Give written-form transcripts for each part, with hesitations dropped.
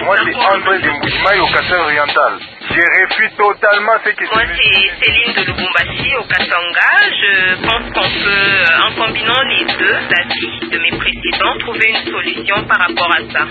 Moi, c'est André de Mboujimaï au Kassan oriental. Je réfute totalement ce qui se dit. Moi, c'est Céline de Lubumbashi au Katanga. Je pense qu'on peut, en combinant les deux avis de mes précédents, trouver une solution par rapport à ça.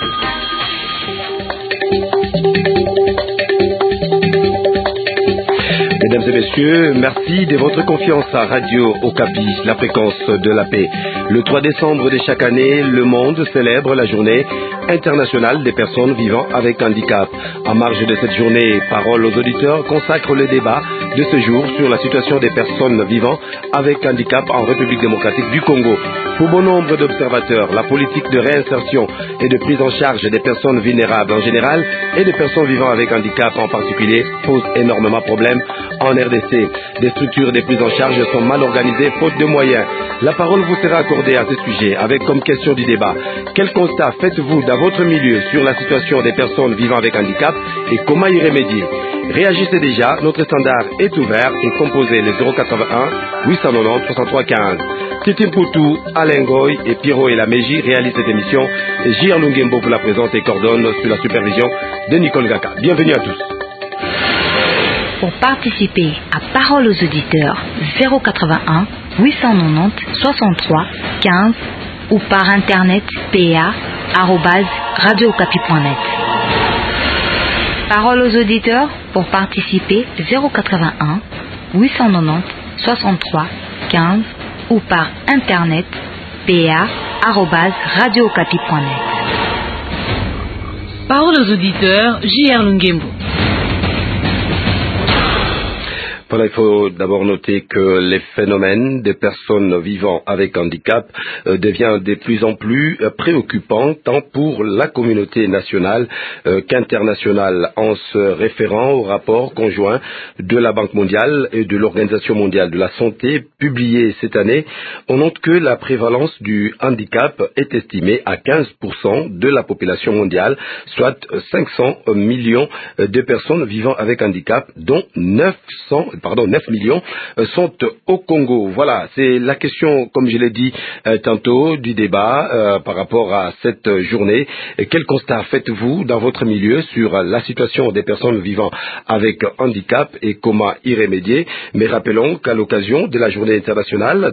Mesdames et messieurs, merci de votre confiance à Radio Okapi, la fréquence de la paix. Le 3 décembre de chaque année, le monde célèbre la journée internationale des personnes vivant avec handicap. En marge de cette journée, Parole aux auditeurs consacre le débat de ce jour sur la situation des personnes vivant avec handicap en République démocratique du Congo. Pour bon nombre d'observateurs, la politique de réinsertion et de prise en charge des personnes vulnérables en général et des personnes vivant avec handicap en particulier pose énormément de problèmes en RDC. Des structures de prise en charge sont mal organisées faute de moyens. La parole vous sera accordée à ce sujet avec comme question du débat: quel constat faites-vous dans votre milieu sur la situation des personnes vivant avec handicap et comment y remédier? Réagissez déjà, notre standard est ouvert et composez le 081 890 63 15. Titi Mpoutou, Alain Goy et Pierrot et la Mégie réalisent cette émission et J.R. Lungembo pour la présente et coordonne sous la supervision de Nicole Gaka. Bienvenue à tous. Pour participer à Parole aux auditeurs, 081 890 63 15 ou par internet pa@radiookapi.net. Parole aux auditeurs, pour participer, 081 890 63 15 ou par internet pa@radiookapi.net. Parole aux auditeurs, J.R. Lungembo. Voilà, il faut d'abord noter que les phénomènes des personnes vivant avec handicap deviennent de plus en plus préoccupants tant pour la communauté nationale qu'internationale. En se référant au rapport conjoint de la Banque mondiale et de l'Organisation mondiale de la santé publié cette année, on note que la prévalence du handicap est estimée à 15% de la population mondiale, soit 500 millions de personnes vivant avec handicap, dont 9 millions sont au Congo. Voilà, c'est la question, comme je l'ai dit tantôt, du débat par rapport à cette journée. Quel constat faites-vous dans votre milieu sur la situation des personnes vivant avec handicap et comment y remédier? Mais rappelons qu'à l'occasion de la journée internationale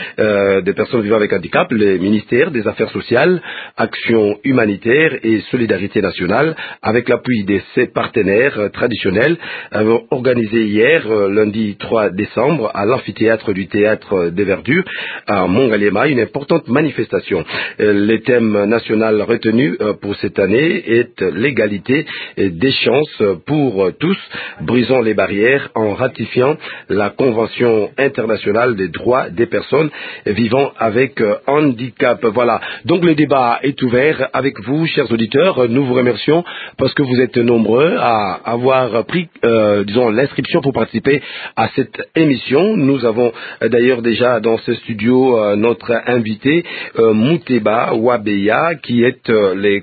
des personnes vivant avec handicap, le ministère des Affaires sociales, Action humanitaire et Solidarité nationale, avec l'appui de ses partenaires traditionnels, ont organisé hier lundi 3 décembre à l'amphithéâtre du Théâtre des Verdures à Mongaliema une importante manifestation. Le thème national retenu pour cette année est l'égalité des chances pour tous, brisant les barrières en ratifiant la Convention internationale des droits des personnes vivant avec handicap. Voilà, donc le débat est ouvert avec vous, chers auditeurs. Nous vous remercions parce que vous êtes nombreux à avoir pris l'inscription pour participer à cette émission. Nous avons d'ailleurs déjà dans ce studio notre invité Mouteba Wabeya, qui est le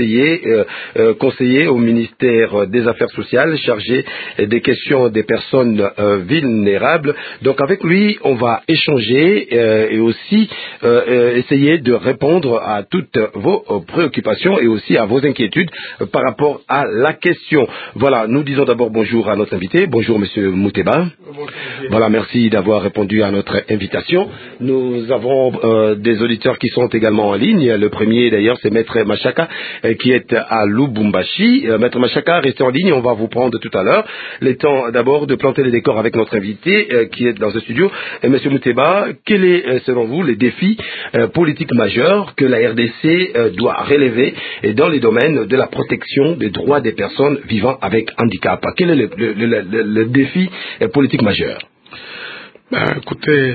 conseiller au ministère des Affaires sociales chargé des questions des personnes vulnérables. Donc avec lui, on va échanger et aussi essayer de répondre à toutes vos préoccupations et aussi à vos inquiétudes par rapport à la question. Voilà, nous disons d'abord bonjour à notre invité. Bonjour Monsieur Mouteba. Voilà, merci d'avoir répondu à notre invitation. Nous avons des auditeurs qui sont également en ligne. Le premier d'ailleurs c'est Maître Machaka qui est à Lubumbashi. Maître Machaka, restez en ligne, on va vous prendre tout à l'heure. Le temps d'abord de planter les décors avec notre invité qui est dans ce studio. Monsieur Mouteba, quel est selon vous les défis politiques majeurs que la RDC doit relever dans les domaines de la protection des droits des personnes vivant avec handicap? Quel est le défi politique majeur? Écoutez,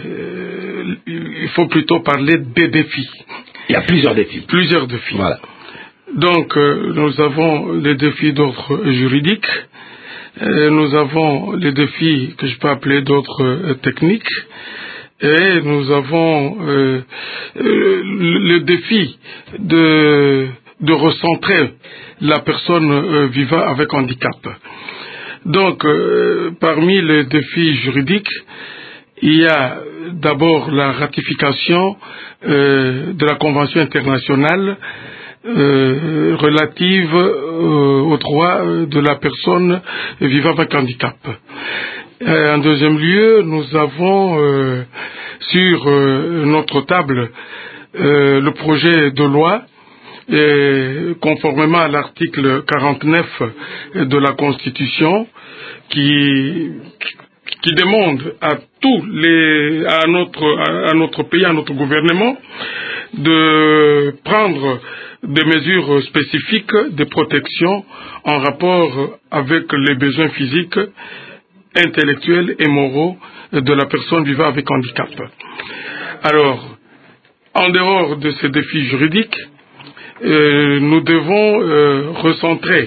il faut plutôt parler des défis. Il y a plusieurs défis. Plusieurs défis. Voilà. Donc, nous avons les défis d'ordre juridique, nous avons les défis que je peux appeler d'ordre technique, et nous avons le défi de recentrer la personne vivant avec handicap. Donc, parmi les défis juridiques, il y a d'abord la ratification de la Convention internationale relative aux droits de la personne vivant avec handicap. En deuxième lieu, nous avons sur notre table le projet de loi conformément à l'article 49 de la Constitution qui demande à notre pays, à notre gouvernement, de prendre des mesures spécifiques de protection en rapport avec les besoins physiques, intellectuels et moraux de la personne vivant avec handicap. Alors, en dehors de ces défis juridiques, nous devons recentrer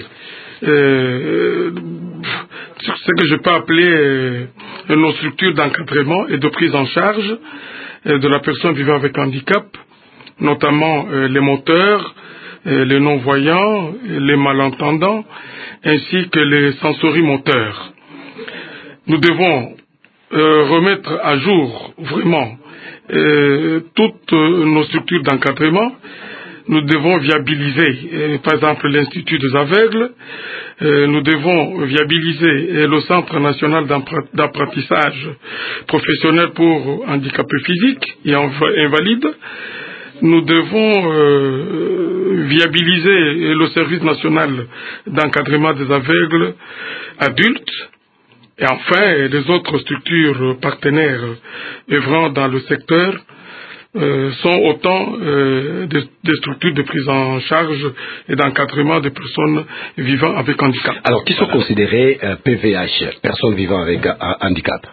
sur ce que je peux appeler nos structures d'encadrement et de prise en charge de la personne vivant avec handicap, notamment les moteurs, les non-voyants, les malentendants, ainsi que les sensorimoteurs. Nous devons remettre à jour vraiment toutes nos structures d'encadrement. Nous devons viabiliser, par exemple, l'Institut des aveugles. Nous devons viabiliser le Centre national d'apprentissage professionnel pour handicapés physiques et invalides. Nous devons viabiliser le Service national d'encadrement des aveugles adultes. Et enfin, les autres structures partenaires œuvrant dans le secteur sont autant des structures de prise en charge et d'encadrement des personnes vivant avec handicap. Alors, qui sont considérés PVH, personnes vivant avec handicap?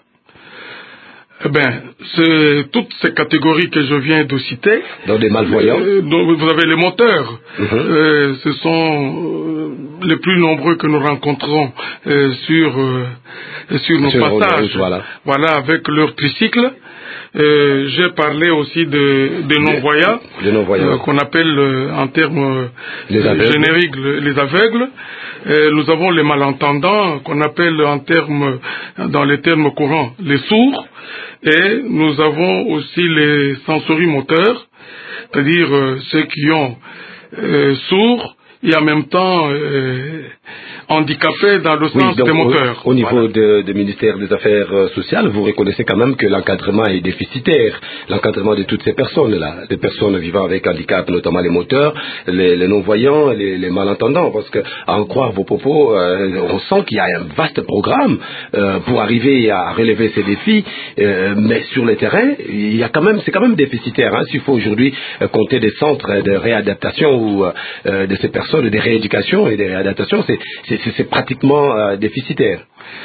C'est toutes ces catégories que je viens de citer. Donc des malvoyants. Donc vous avez les moteurs. Ce sont les plus nombreux que nous rencontrons sur nos passages. Voilà, avec leur tricycle. J'ai parlé aussi des non-voyants, qu'on appelle en termes génériques les aveugles. Nous avons les malentendants, qu'on appelle dans les termes courants les sourds. Et nous avons aussi les sensorimoteurs, c'est-à-dire ceux qui ont sourds et en même temps handicapés dans le sens des moteurs. Au niveau du ministère des Affaires sociales, vous reconnaissez quand même que l'encadrement est déficitaire. L'encadrement de toutes ces personnes-là, les personnes vivant avec handicap, notamment les moteurs, les non-voyants, les malentendants, parce que, à en croire vos propos, on sent qu'il y a un vaste programme pour arriver à relever ces défis, mais sur le terrain, c'est quand même déficitaire. S'il faut aujourd'hui compter des centres de réadaptation ou de ces personnes, de rééducation et de réadaptation, c'est pratiquement déficitaire.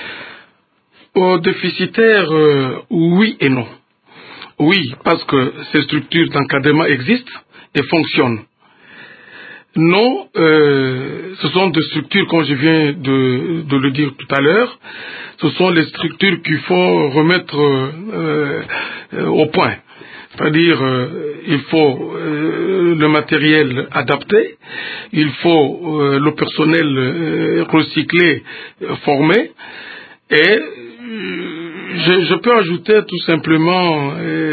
Déficitaire, oui et non. Oui, parce que ces structures d'encadrement existent et fonctionnent. Non, ce sont des structures, comme je viens de le dire tout à l'heure, ce sont les structures qu'il faut remettre au point. C'est-à-dire, il faut le matériel adapté, il faut le personnel recyclé, formé, et je peux ajouter tout simplement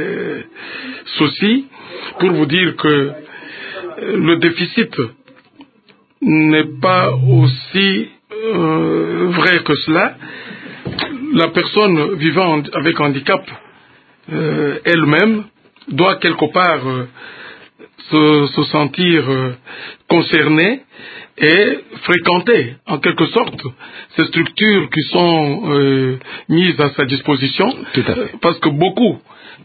ceci pour vous dire que le déficit n'est pas aussi vrai que cela. La personne vivant avec handicap elle-même doit quelque part se sentir concernée et fréquenter en quelque sorte ces structures qui sont mises à sa disposition. Tout à fait. Parce que beaucoup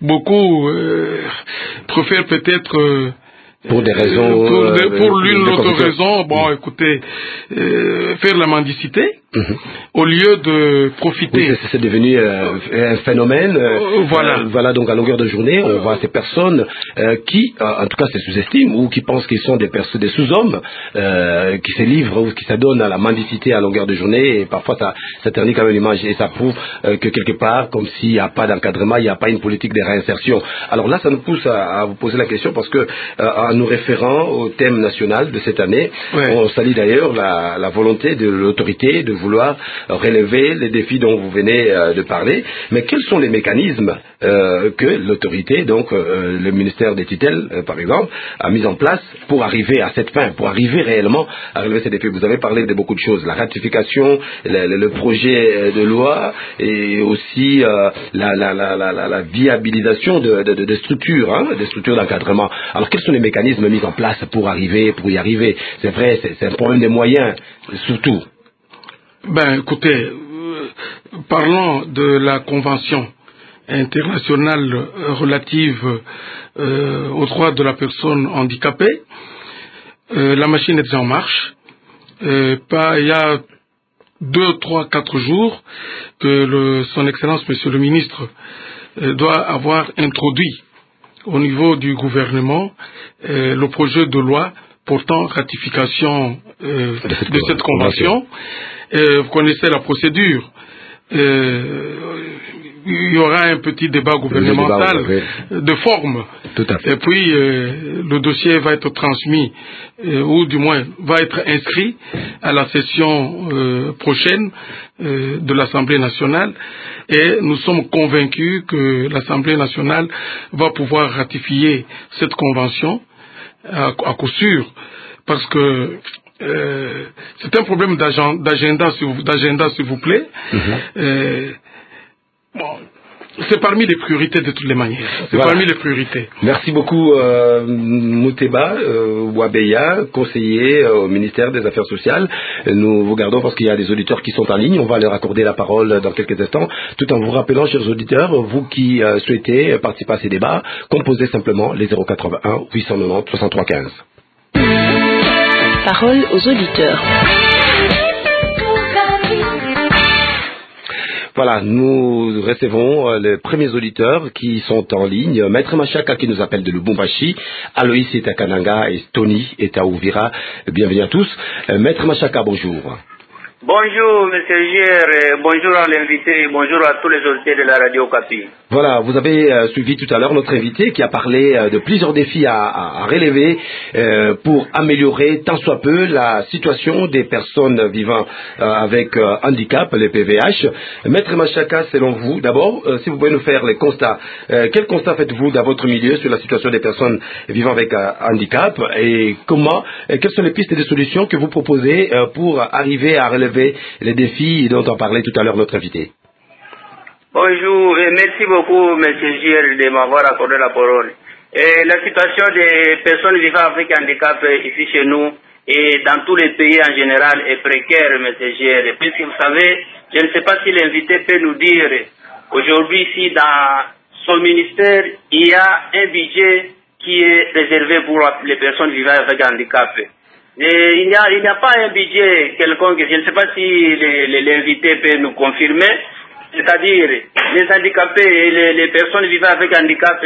préfèrent peut-être pour des raisons pour l'une ou l'autre raison, écoutez, faire la mendicité au lieu de profiter. Oui, c'est devenu un phénomène. Voilà, donc à longueur de journée, on voit ces personnes qui, en tout cas, se sous-estiment ou qui pensent qu'ils sont des sous-hommes, qui se livrent ou qui s'adonnent à la mendicité à longueur de journée, et parfois ça ternit quand même l'image, et ça prouve que quelque part, comme s'il n'y a pas d'encadrement, il n'y a pas une politique de réinsertion. Alors là, ça nous pousse à vous poser la question, parce que en nous référant au thème national de cette année, on salue d'ailleurs la volonté de l'autorité de vouloir relever les défis dont vous venez de parler. Mais quels sont les mécanismes que l'autorité, donc le ministère des tutelles, par exemple, a mis en place pour arriver à cette fin, pour arriver réellement à relever ces défis? Vous avez parlé de beaucoup de choses, la ratification, le projet de loi et aussi la viabilisation de structures, des structures d'encadrement. Alors quels sont les mécanismes mis en place pour y arriver? C'est vrai, c'est un problème des moyens, surtout. Ben, écoutez, parlons de la Convention internationale relative aux droits de la personne handicapée. La machine est déjà en marche. Il y a 2, 3, 4 jours que son Excellence, Monsieur le Ministre, doit avoir introduit au niveau du gouvernement le projet de loi portant ratification de cette convention. Vous connaissez la procédure. Il y aura un petit débat gouvernemental de forme. Tout à fait. Et puis, le dossier va être transmis, ou du moins va être inscrit à la session prochaine de l'Assemblée nationale. Et nous sommes convaincus que l'Assemblée nationale va pouvoir ratifier cette convention à coup sûr, parce que c'est un problème d'agenda, s'il vous plaît. Bon, c'est parmi les priorités de toutes les manières. C'est parmi les priorités. Merci beaucoup, Mouteba Wabeya, conseiller au ministère des Affaires sociales. Nous vous gardons parce qu'il y a des auditeurs qui sont en ligne. On va leur accorder la parole dans quelques instants. Tout en vous rappelant, chers auditeurs, vous qui souhaitez participer à ces débats, composez simplement les 081 890 63 15. Parole aux auditeurs. Voilà, nous recevons les premiers auditeurs qui sont en ligne. Maître Machaka qui nous appelle de Lubumbashi, Aloïs est à Kananga et Tony est à Ouvira. Bienvenue à tous. Maître Machaka, bonjour. Bonjour, monsieur Gier, bonjour à l'invité, bonjour à tous les auditeurs de la radio Okapi. Voilà, vous avez suivi tout à l'heure notre invité qui a parlé de plusieurs défis à relever pour améliorer tant soit peu la situation des personnes vivant avec handicap, les PVH. Maître Machaka, selon vous, d'abord, si vous pouvez nous faire les constats. Quel constat faites-vous dans votre milieu sur la situation des personnes vivant avec handicap et quelles sont les pistes et les solutions que vous proposez pour arriver à relever les défis dont on parlait tout à l'heure notre invité? Bonjour et merci beaucoup, M. Gier, de m'avoir accordé la parole. La situation des personnes vivant avec handicap ici chez nous et dans tous les pays en général est précaire, M. Gier. Puisque vous savez, je ne sais pas si l'invité peut nous dire, aujourd'hui ici dans son ministère, il y a un budget qui est réservé pour les personnes vivant avec handicap. Et il n'y a pas un budget quelconque, je ne sais pas si l'invité peut nous confirmer, c'est-à-dire les handicapés et les personnes vivant avec handicap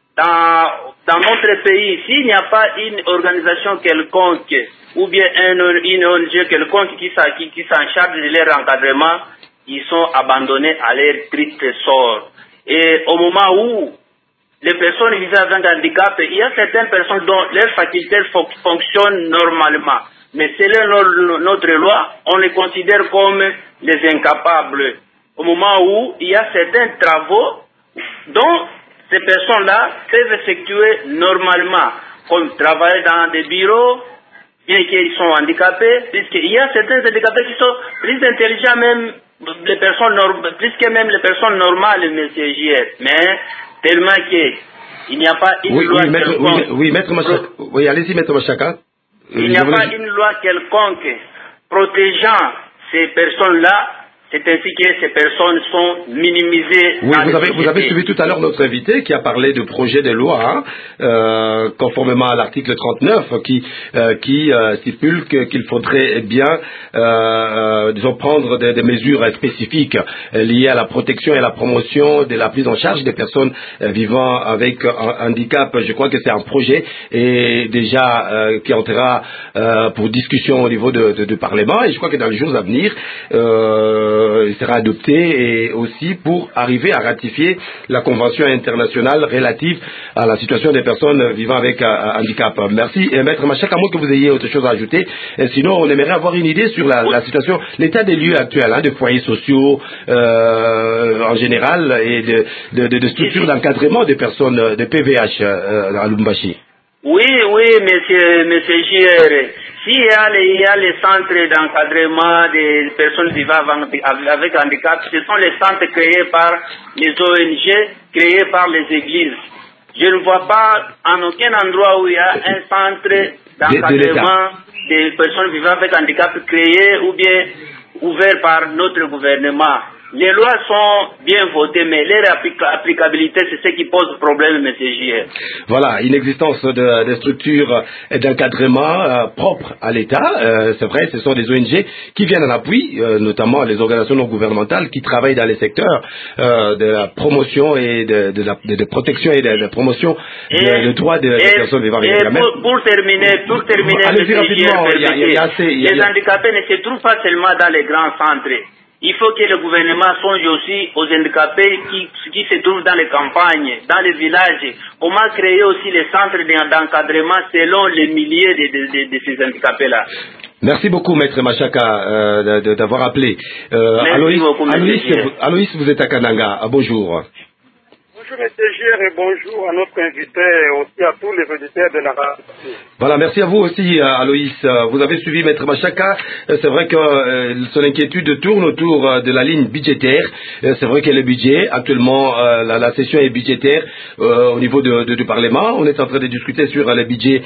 dans notre pays, s'il n'y a pas une organisation quelconque ou bien une ONG quelconque qui s'en charge de leur encadrement, ils sont abandonnés à leur triste sort. Et au moment où les personnes vivant avec handicap, il y a certaines personnes dont leurs facultés fonctionnent normalement. Mais selon notre loi, on les considère comme les incapables. Au moment où il y a certains travaux dont ces personnes-là peuvent effectuer normalement, comme travailler dans des bureaux, bien qu'ils sont handicapés, puisqu'il y a certains handicapés qui sont plus intelligents même les personnes plus que même les personnes normales, M. Gier. Mais tellement qu'il n'y a pas une loi quelconque. Oui, allez-y, Maître Machaka. Il n'y a pas une loi quelconque protégeant ces personnes-là. C'est ainsi que ces personnes sont minimisées. Oui, vous avez suivi tout à l'heure notre invité qui a parlé de projet de loi, conformément à l'article 39, qui stipule qu'il faudrait bien, disons, prendre des mesures spécifiques liées à la protection et à la promotion de la prise en charge des personnes vivant avec un handicap. Je crois que c'est un projet et déjà qui entrera pour discussion au niveau du Parlement. Et je crois que dans les jours à venir, il sera adopté, et aussi pour arriver à ratifier la Convention internationale relative à la situation des personnes vivant avec handicap. Merci, Maître Machaka, à moins que vous ayez autre chose à ajouter. Sinon, on aimerait avoir une idée sur la situation, l'état des lieux actuels, des foyers sociaux en général, et de structures d'encadrement des personnes de PVH à Lubumbashi. Oui, monsieur JR. S'il y a les centres d'encadrement des personnes vivant avec handicap, ce sont les centres créés par les ONG, créés par les églises. Je ne vois pas en aucun endroit où il y a un centre d'encadrement des personnes vivant avec handicap créé ou bien ouvert par notre gouvernement. Les lois sont bien votées, mais leur applicabilité, c'est ce qui pose problème, M. J. Voilà, inexistence de structures d'encadrement propres à l'État. C'est vrai, ce sont des ONG qui viennent en appui, notamment les organisations non gouvernementales qui travaillent dans les secteurs de la promotion et de protection et de promotion des droits des personnes vivant avec handicap. Pour terminer, allez-y rapidement, les handicapés ne se trouvent pas seulement dans les grands centres. Il faut que le gouvernement songe aussi aux handicapés qui se trouvent dans les campagnes, dans les villages. Comment créer aussi les centres d'encadrement selon les milliers de ces handicapés-là. Merci beaucoup, Maître Machaka, d'avoir appelé. Merci beaucoup, Aloïs, vous êtes à Kananga. Bonjour. Bonjour, M. Gire, et bonjour à notre invité et aussi à tous les auditeurs de la radio. Voilà, merci à vous aussi, Aloïs. Vous avez suivi Maître Machaka. C'est vrai que son inquiétude tourne autour de la ligne budgétaire. C'est vrai que le budget, actuellement, la session est budgétaire au niveau du Parlement. On est en train de discuter sur le budget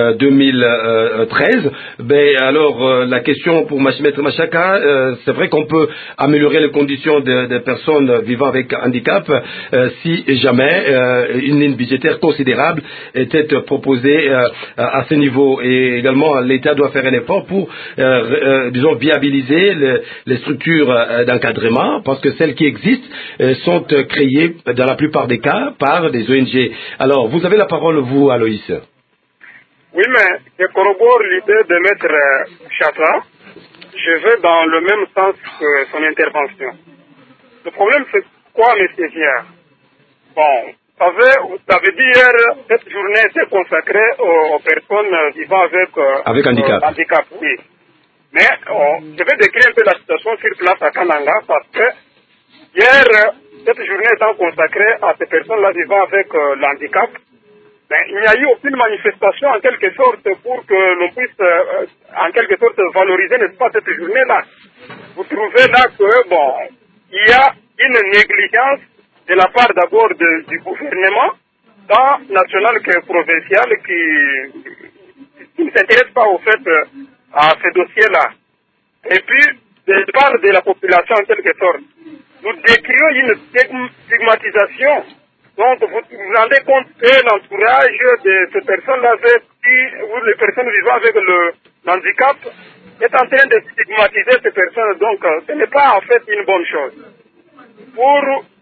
2013. Alors, la question pour Maître Machaka, c'est vrai qu'on peut améliorer les conditions des personnes vivant avec handicap si jamais une ligne budgétaire considérable était proposée à ce niveau. Et également, l'État doit faire un effort pour, disons, viabiliser les structures d'encadrement, parce que celles qui existent sont créées, dans la plupart des cas, par des ONG. Alors, vous avez la parole, vous, Aloïs. Oui, mais je corrobore l'idée de Maître Chatra. Je vais dans le même sens que son intervention. Le problème, c'est quoi, M. Viard? Bon, vous avez dit hier, cette journée était consacrée aux personnes vivant avec handicap. Oui. Mais je vais décrire un peu la situation sur place à Kananga, parce que hier, cette journée étant consacrée à ces personnes-là vivant avec l'handicap, il n'y a eu aucune manifestation en quelque sorte pour que l'on puisse en quelque sorte valoriser, n'est-ce pas, cette journée-là. Vous trouvez là que, il y a une négligence de la part d'abord du gouvernement, tant national que provincial, qui ne s'intéresse pas au fait à ce dossier-là. Et puis, de la part de la population en quelque sorte, nous décrions une stigmatisation. Donc, vous vous rendez compte que l'entourage de ces personnes-là, ou les personnes vivant avec le handicap, est en train de stigmatiser ces personnes. Donc, ce n'est pas en fait une bonne chose. Pour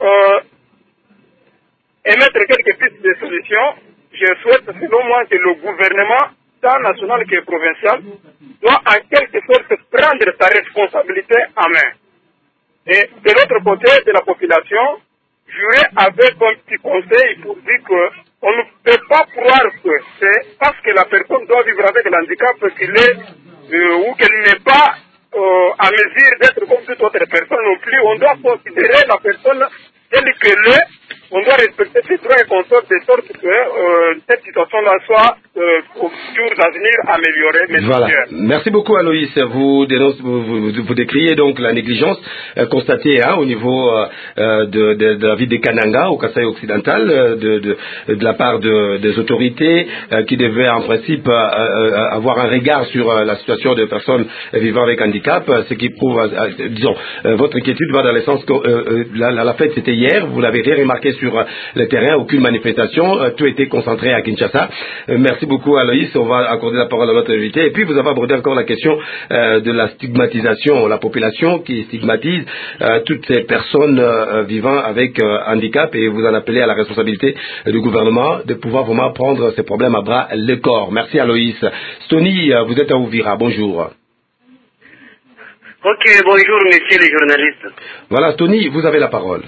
émettre quelques pistes de solutions, je souhaite selon moi que le gouvernement, tant national que provincial, doit en quelque sorte prendre sa responsabilité en main. Et de l'autre côté de la population, j'aurais avec un petit conseil pour dire qu'on ne peut pas croire que c'est parce que la personne doit vivre avec l'handicap qu'il est ou qu'elle n'est pas à mesure d'être comme toute autre personne non plus. On doit considérer la personne telle qu'elle est. On doit respecter ses droits et consorts de sorte que cette situation-là soit au futur d'avenir améliorée. Voilà. Merci beaucoup, Aloïs. Vous décriez donc la négligence constatée au niveau de la ville de Kananga, au Kasaï occidental, de la part des autorités qui devaient en principe avoir un regard sur la situation des personnes vivant avec handicap, ce qui prouve, disons, votre inquiétude va dans le sens que la fête c'était hier, vous l'avez rien remarqué sur le terrain, aucune manifestation, tout était concentré à Kinshasa. Merci beaucoup, Aloïs. On va accorder la parole à notre invité. Et puis, vous avez abordé encore la question de la stigmatisation, la population qui stigmatise toutes ces personnes vivant avec handicap, et vous en appelez à la responsabilité du gouvernement de pouvoir vraiment prendre ces problèmes à bras le corps. Merci, Aloïs. Stony, vous êtes à Ouvira. Bonjour. Ok, bonjour messieurs les journalistes. Voilà, Tony, vous avez la parole.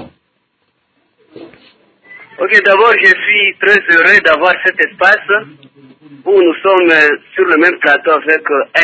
Ok, d'abord je suis très heureux d'avoir cet espace où nous sommes sur le même plateau avec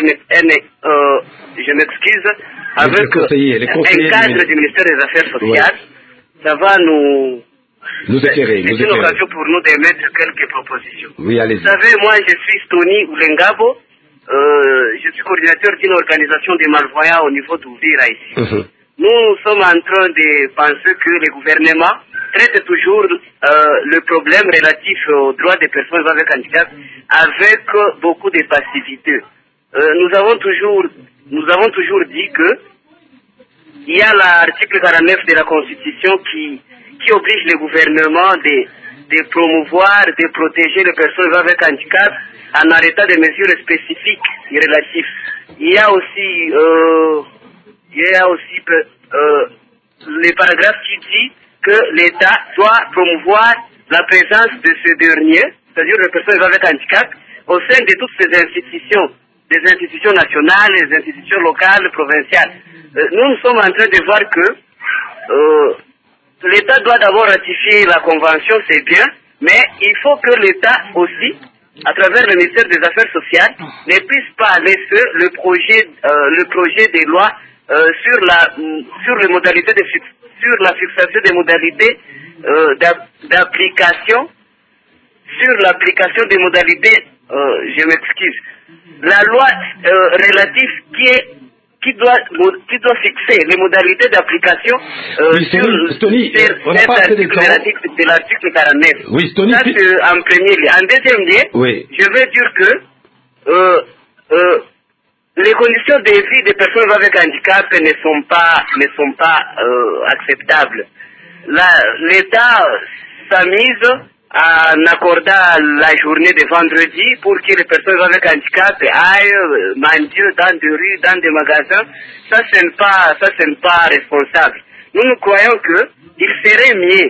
je m'excuse, avec un cadre du ministère des Affaires sociales. Ouais. Ça va nous éclairer. C'est une occasion pour nous d'émettre quelques propositions. Oui, allez-y. Vous savez, moi je suis Tony Ulengabo, je suis coordinateur d'une organisation des malvoyants au niveau d'Ouvira ici. Nous sommes en train de penser que le gouvernement traite toujours le problème relatif aux droits des personnes avec handicap avec beaucoup de passivité. Nous avons toujours dit que il y a l'article 49 de la Constitution qui oblige le gouvernement de promouvoir, de protéger les personnes avec handicap en arrêtant des mesures spécifiques et relatives. Il y a aussi le paragraphe qui dit que l'État doit promouvoir la présence de ces derniers, c'est-à-dire les personnes avec handicap, au sein de toutes ces institutions, des institutions nationales, des institutions locales, provinciales. Nous sommes en train de voir que l'État doit d'abord ratifier la convention, c'est bien, mais il faut que l'État aussi, à travers le ministère des Affaires sociales, ne puisse pas laisser le projet de loi sur les modalités sur la fixation des modalités d'application, sur l'application des modalités, je m'excuse, la loi relative qui doit fixer les modalités d'application de l'article 49. Oui, Stony, ça c'est en premier lieu. En deuxième lieu, oui. Je veux dire que les conditions de vie des personnes avec handicap ne sont pas acceptables. L'État s'amise en accordant la journée de vendredi pour que les personnes avec handicap aillent manger dans des rues, dans des magasins. Ça ce n'est pas responsable. Nous croyons que il serait mieux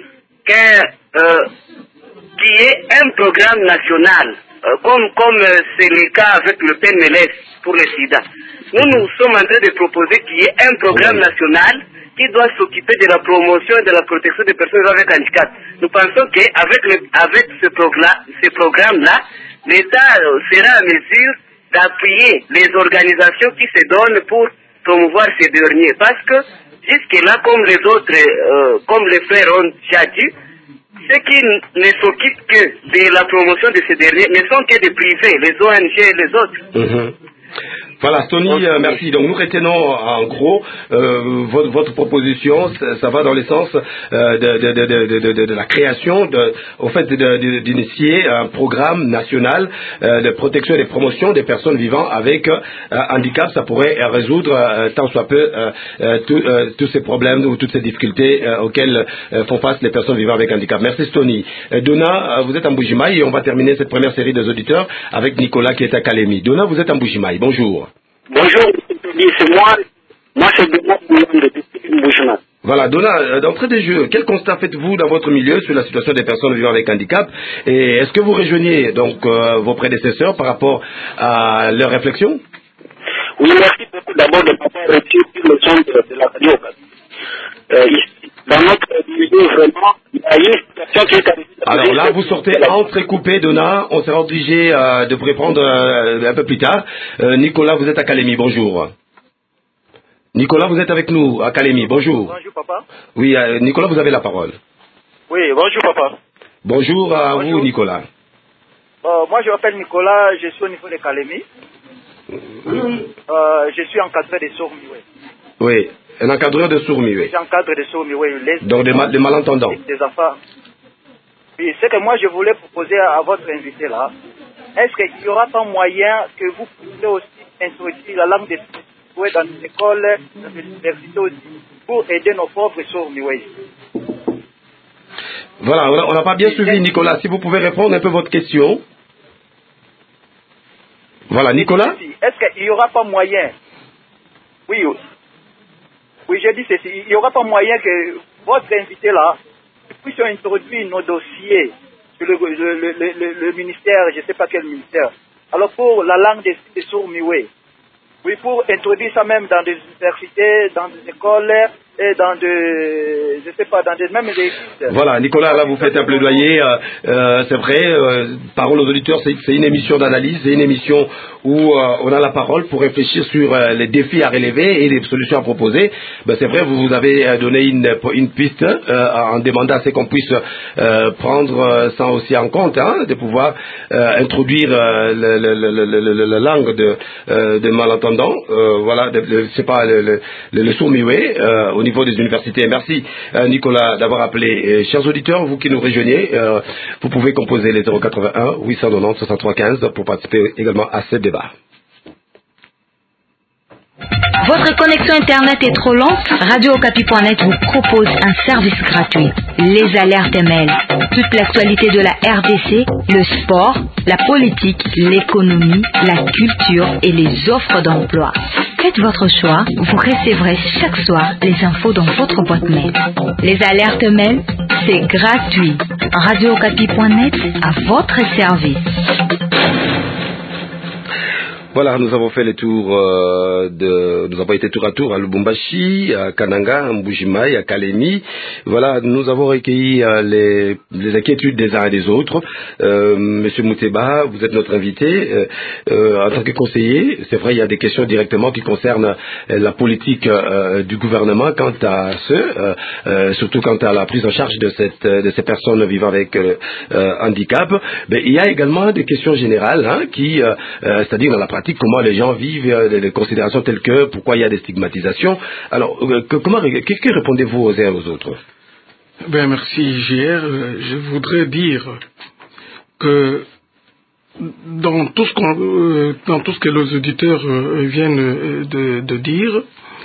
qu'il y ait un programme national, comme c'est le cas avec le PNLS pour le SIDA. Nous sommes en train de proposer qu'il y ait un programme national qui doit s'occuper de la promotion et de la protection des personnes avec handicap. Nous pensons qu'avec ce programme-là, l'État sera en mesure d'appuyer les organisations qui se donnent pour promouvoir ces derniers. Parce que jusque-là, comme les autres, comme les frères ont déjà dit, ceux qui ne s'occupent que de la promotion de ces derniers ne sont que des privés, les ONG et les autres. Voilà, Tony, merci. Donc nous retenons en gros votre proposition, ça va dans le sens de la création, au fait d'initier un programme national de protection et de promotion des personnes vivant avec handicap. Ça pourrait résoudre tant soit peu tous ces problèmes ou toutes ces difficultés auxquelles font face les personnes vivant avec handicap. Merci Tony. Donna, vous êtes en Mbujimayi et on va terminer cette première série des auditeurs avec Nicolas qui est à Kalemi. Donna, vous êtes en Mbujimayi. Bonjour. Bonjour, c'est moi. Moi, c'est Donna de Mbujimayi. Voilà, Donna, d'entrée de jeu, quel constat faites-vous dans votre milieu sur la situation des personnes vivant avec handicap et est-ce que vous rejoignez donc vos prédécesseurs par rapport à leurs réflexions? Oui, merci beaucoup d'abord de m'avoir reçu sur le centre de la radio. Dans notre milieu, vraiment, il y a une situation qui est arrivée. Alors là, vous sortez entrecoupé, Donna. On sera obligé de vous répondre un peu plus tard. Nicolas, vous êtes à Kalemi. Bonjour. Nicolas, vous êtes avec nous à Kalemi. Bonjour. Bonjour, papa. Oui, Nicolas, vous avez la parole. Oui, bonjour, papa. Bonjour à vous, Nicolas. Moi, je m'appelle Nicolas. Je suis au niveau de Kalemi. Je suis encadré de sourds muets. Oui, un encadreur de sourds muets. Je suis encadré de sourds muets. Donc des malentendants. Des enfants. Oui, ce que moi je voulais proposer à votre invité là, est-ce qu'il n'y aura pas moyen que vous puissiez aussi introduire la langue des sourds dans les écoles, dans les universités aussi, pour aider nos pauvres sourds muets? Voilà, on n'a pas bien suivi, Nicolas. Si vous pouvez répondre un peu votre question. Voilà, Nicolas. Est-ce qu'il n'y aura pas moyen? Oui, je dis ceci. Il n'y aura pas moyen que votre invité là puisse introduire nos dossiers sur le ministère, je ne sais pas quel ministère. Alors pour la langue des sourds muets, Oui, pour introduire ça même dans des universités, dans des écoles et dans des, je sais pas, dans des mêmes églises. Voilà, Nicolas, là vous faites un plaidoyer, c'est vrai, Parole aux auditeurs, c'est une émission d'analyse, c'est une émission où on a la parole pour réfléchir sur les défis à relever et les solutions à proposer. Ben, c'est vrai, vous avez donné une piste en demandant à ce qu'on puisse prendre ça aussi en compte, hein, de pouvoir introduire la langue de malentendants, voilà, c'est pas le sourd-muet au niveau des universités. Merci Nicolas d'avoir appelé. Chers auditeurs, vous qui nous rejoignez, vous pouvez composer les 081 890 63 15 pour participer également à ce débat. Votre connexion Internet est trop lente? RadioOkapi.net vous propose un service gratuit. Les alertes mail. Toute l'actualité de la RDC, le sport, la politique, l'économie, la culture et les offres d'emploi. Faites votre choix, vous recevrez chaque soir les infos dans votre boîte mail. Les alertes mail, c'est gratuit. RadioOkapi.net à votre service. Voilà, nous avons fait les tours nous avons été tour à tour à Lubumbashi, à Kananga, à Mbujimaï, à Kalemi. Voilà, nous avons recueilli les inquiétudes des uns et des autres. Monsieur Mouteba, vous êtes notre invité. En tant que conseiller, c'est vrai, il y a des questions directement qui concernent la politique du gouvernement quant à surtout quant à la prise en charge de ces personnes vivant avec handicap. Mais il y a également des questions générales, hein, c'est-à-dire dans la pratique, comment les gens vivent, les considérations telles que pourquoi il y a des stigmatisations. Alors, qu'est-ce que répondez-vous aux uns et aux autres? Ben, merci JR. Je voudrais dire que dans tout ce que les auditeurs viennent de dire,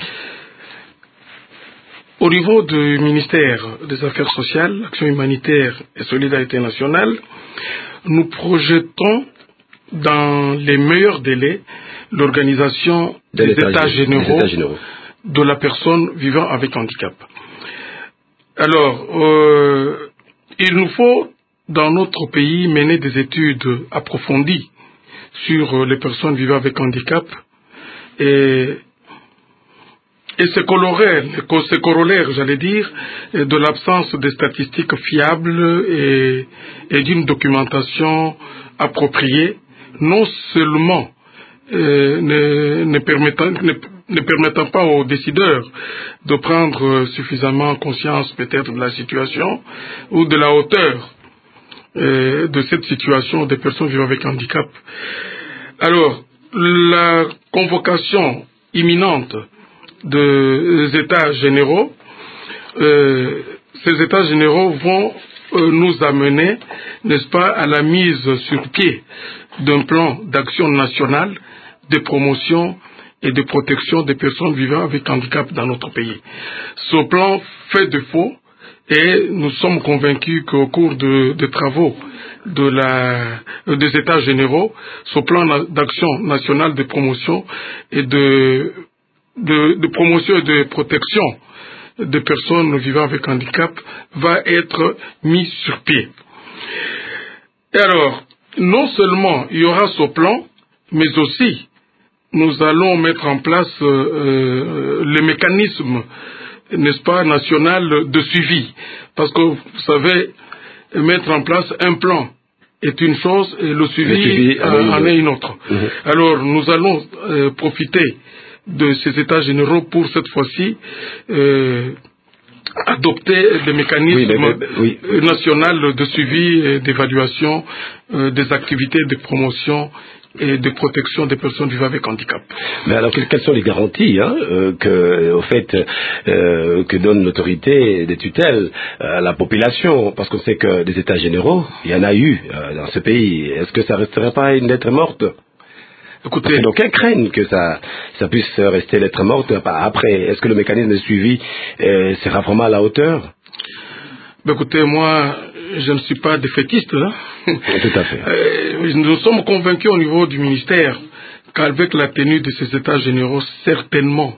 au niveau du ministère des Affaires sociales, Action humanitaire et solidarité nationale, nous projetons dans les meilleurs délais l'organisation des états généraux de la personne vivant avec handicap. Alors, il nous faut dans notre pays mener des études approfondies sur les personnes vivant avec handicap et c'est corollaire, j'allais dire, de l'absence de statistiques fiables et d'une documentation appropriée, non seulement ne permettant pas aux décideurs de prendre suffisamment conscience peut-être de la situation ou de la hauteur de cette situation des personnes vivant avec handicap. Alors, la convocation imminente des États généraux, ces États généraux vont nous amener, n'est-ce pas, à la mise sur pied d'un plan d'action national de promotion et de protection des personnes vivant avec handicap dans notre pays. Ce plan fait défaut et nous sommes convaincus qu'au cours des travaux des États généraux, ce plan d'action national de promotion et de promotion et de protection des personnes vivant avec handicap va être mis sur pied. Et alors, non seulement il y aura ce plan, mais aussi nous allons mettre en place les mécanismes, n'est-ce pas, national de suivi. Parce que, vous savez, mettre en place un plan est une chose et le suivi en est une autre. Alors, nous allons profiter de ces états généraux pour cette fois-ci adopter des mécanismes nationaux de suivi et d'évaluation des activités de promotion et de protection des personnes vivant avec handicap. Mais alors, quelles sont les garanties que donne l'autorité des tutelles à la population? Parce qu'on sait que des états généraux, il y en a eu dans ce pays. Est-ce que ça ne resterait pas une lettre morte? Écoutez, donc ils craignent que ça puisse rester lettre morte après. Est-ce que le mécanisme de suivi sera vraiment à la hauteur? Écoutez, moi, je ne suis pas défaitiste. Hein. Tout à fait. Nous sommes convaincus au niveau du ministère qu'avec la tenue de ces états généraux, certainement,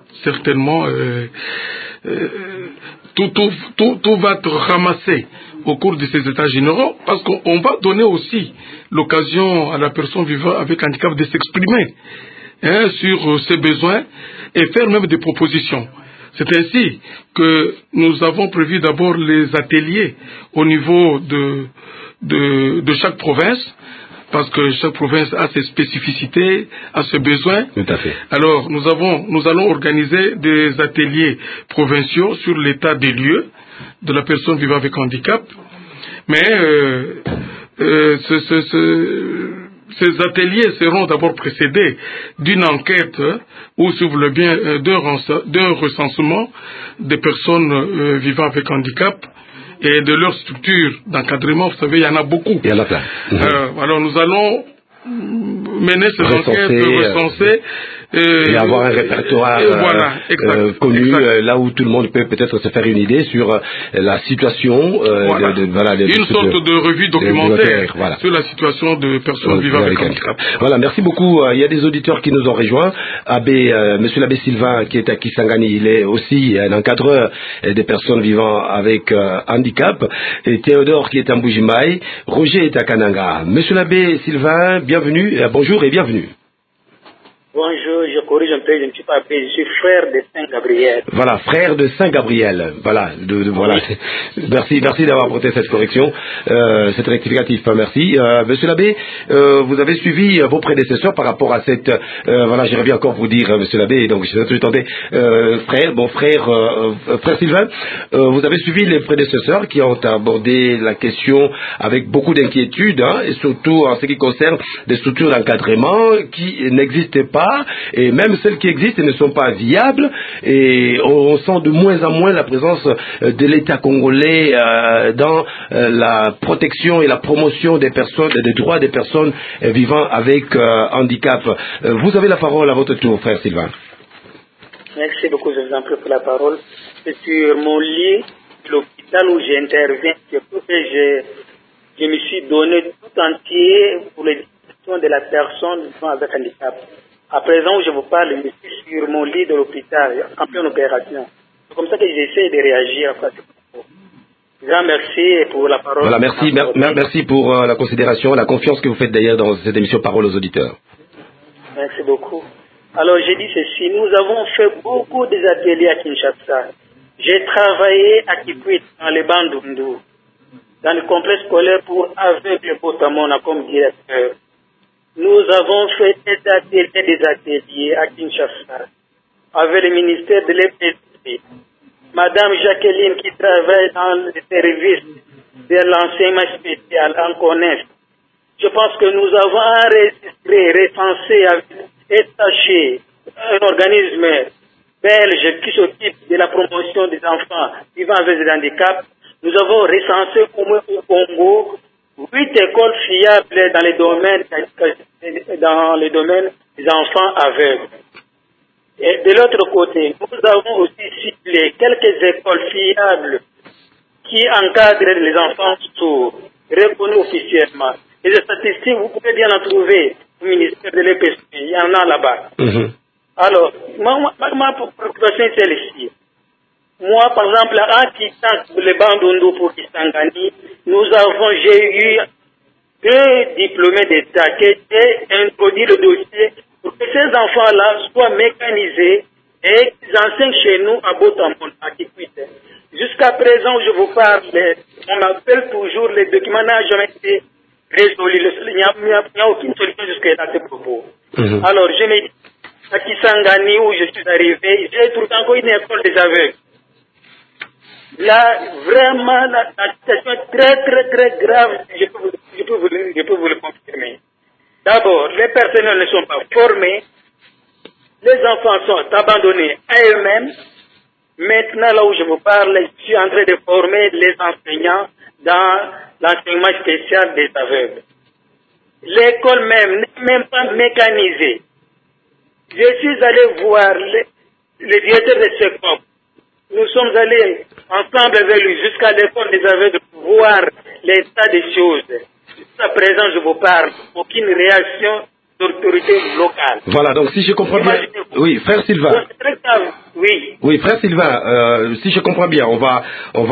tout va être ramassé au cours de ces états généraux, parce qu'on va donner aussi l'occasion à la personne vivant avec handicap de s'exprimer. sur ses besoins et faire même des propositions. C'est ainsi que nous avons prévu d'abord les ateliers au niveau de chaque province, parce que chaque province a ses spécificités, a ses besoins. Tout à fait. Alors, nous allons organiser des ateliers provinciaux sur l'état des lieux de la personne vivant avec handicap. Mais ces ateliers seront d'abord précédés d'une enquête ou, si vous voulez bien, d'un recensement des personnes vivant avec handicap et de leur structure d'encadrement. Vous savez, il y en a beaucoup. Il y en a plein. Alors nous allons mener ces enquêtes, recenser et avoir un répertoire connu, là où tout le monde peut peut-être se faire une idée sur la situation. Une sorte de revue documentaire sur la situation de personnes vivant avec handicap. Voilà, merci beaucoup. Il y a des auditeurs qui nous ont rejoints. Monsieur l'abbé Sylvain, qui est à Kisangani, il est aussi un encadreur des personnes vivant avec handicap. Et Théodore, qui est à Mbujimaï. Roger est à Kananga. Monsieur l'abbé Sylvain, bienvenue, bonjour et bienvenue. Bonjour, je corrige un peu, je ne suis pas appelé, je suis frère de Saint-Gabriel. Voilà, frère de Saint-Gabriel. Voilà, voilà. Merci d'avoir apporté cette correction, cette rectificatif. Merci. Monsieur l'abbé, vous avez suivi vos prédécesseurs par rapport à cette. Voilà, j'aimerais bien encore vous dire, monsieur l'abbé, donc je vais tenter. Frère Sylvain, vous avez suivi les prédécesseurs qui ont abordé la question avec beaucoup d'inquiétude, et surtout en ce qui concerne des structures d'encadrement qui n'existaient pas. Et même celles qui existent ne sont pas viables, et on sent de moins en moins la présence de l'État congolais dans la protection et la promotion des personnes, des droits des personnes vivant avec handicap. Vous avez la parole à votre tour, frère Sylvain. Merci beaucoup, je vous en prie pour la parole. C'est sur mon lit, l'hôpital où j'interviens, que je me suis donné tout entier pour l'éducation de la personne vivant avec handicap. À présent où je vous parle, je suis sur mon lit de l'hôpital, en pleine opération. C'est comme ça que j'essaie de réagir. Grand merci pour la parole. Voilà, merci pour la considération, la confiance que vous faites d'ailleurs dans cette émission Parole aux auditeurs. Merci beaucoup. Alors j'ai dit ceci, nous avons fait beaucoup des ateliers à Kinshasa. J'ai travaillé à Kikwit, dans les Bandundu, dans le complexe scolaire pour aveugles Botamona comme directeur. Nous avons fait des ateliers à Kinshasa avec le ministère de l'EPC. Madame Jacqueline qui travaille dans le service de l'enseignement spécial en connaît. Je pense que nous avons enregistré, recensé, attaché un organisme belge qui s'occupe de la promotion des enfants vivant avec des handicaps. Nous avons recensé au moins au Congo 8 écoles fiables dans les domaines des enfants aveugles. Et de l'autre côté, nous avons aussi ciblé quelques écoles fiables qui encadrent les enfants sourds, reconnus officiellement. Et les statistiques, vous pouvez bien en trouver au ministère de l'EPC, il y en a là-bas. Alors, ma préoccupation est celle-ci. Moi, par exemple, en quittant le Bandundu pour Kisangani, j'ai eu 2 diplômés d'État qui ont introduit le dossier pour que ces enfants-là soient mécanisés et qu'ils enseignent chez nous à Botamon, à Kikwit. Jusqu'à présent, je vous parle, on appelle toujours, les documents n'ont jamais été résolus. Il n'y a aucune solution jusqu'à ce propos. Alors, je me dis, à Kisangani, où je suis arrivé, j'ai trouvé encore une école des aveugles. Là, vraiment, la situation est très grave, je peux vous le confirmer. D'abord, les personnels ne sont pas formés, les enfants sont abandonnés à eux-mêmes. Maintenant, là où je vous parle, je suis en train de former les enseignants dans l'enseignement spécial des aveugles. L'école même n'est même pas mécanisée. Je suis allé voir le directeur de ce COP. Nous sommes allés ensemble avec lui jusqu'à l'école des aveugles pour voir l'état des choses. Jusqu'à présent, je vous parle, aucune réaction d'autorité locale. Voilà, donc si je comprends bien... Oui, frère Sylvain. C'est très grave. Oui. Oui, frère Sylvain, si je comprends bien, on va